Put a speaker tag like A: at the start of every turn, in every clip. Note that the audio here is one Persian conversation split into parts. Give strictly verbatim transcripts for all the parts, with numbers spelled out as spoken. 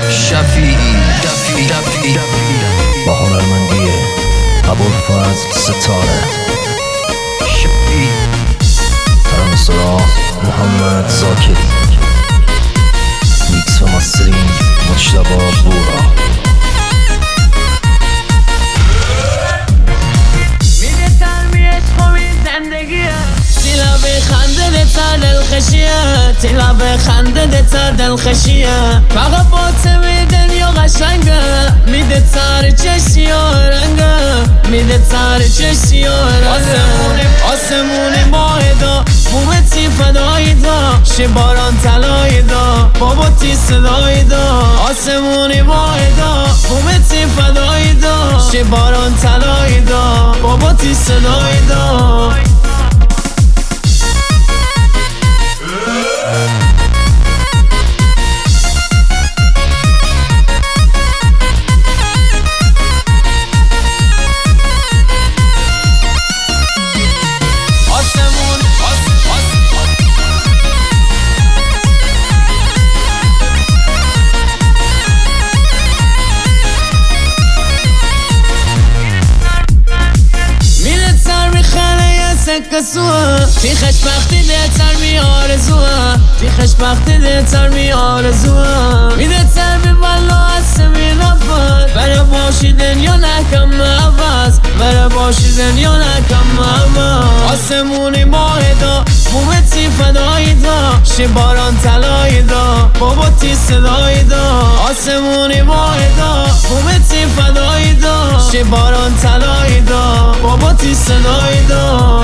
A: شفیعی با هنرمندی ابوالفضل ستاره، شفیعی ترانه‌سرا محمد زاکری، میکس و مسترینگ مجتبی بورا.
B: میده ترمیش خوبی زندگیه، تیلا به خنده ده تا دلخشیه، تیلا به خنده ده تا دلخشیه. فقط با تمی دنیا قشنگه، میده تر چشی و رنگه، میده تر چشی و رنگه. آسمونی آسمونی ماه دا بومتی فدایی دا، شی باران تلایی دا، بابا تی صدایی دا. آسمونی ماه دا بومتی فدایی دا، شی باران تلایی دا، بابا تی صدایی دا. کسوه تی خوشبختی ده تر می آرزوه، تی خوشبختی ده تر می آرزوه. میده تر بی بلا از می نفت، بره باشی دنیا نکم عوض، بره باشی دنیا نکم عوض. آسمونی ماه دا بومتی فدایی دا، شی باران تلایی دا، بابا تی صدایی دا. آسمونی ماه دا بومتی فدایی دا، شی باران تلایی دا، بابا تی صدایی دا.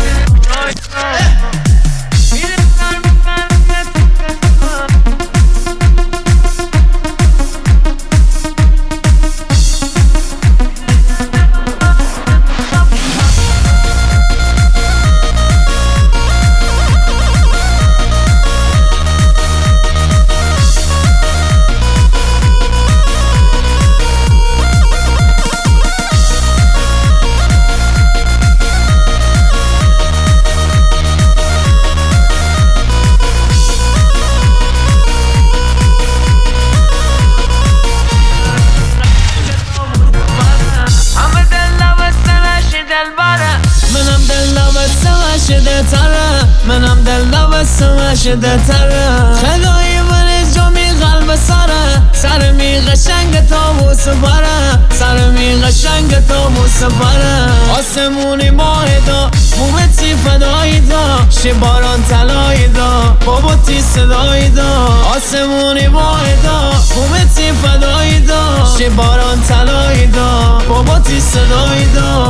B: منم دل لبستم شده تره، خدای من جامی قلب سره، سر می قشنگ تا موس بره، سر می قشنگ تا موس بره. آسمونی ماه دا بومتی فدایی دا، شی باران تلایی دا، بابا تی صدایی دا. آسمونی ماه دا بومتی فدایی دا، شی باران تلایی دا، بابا تی صدایی دا.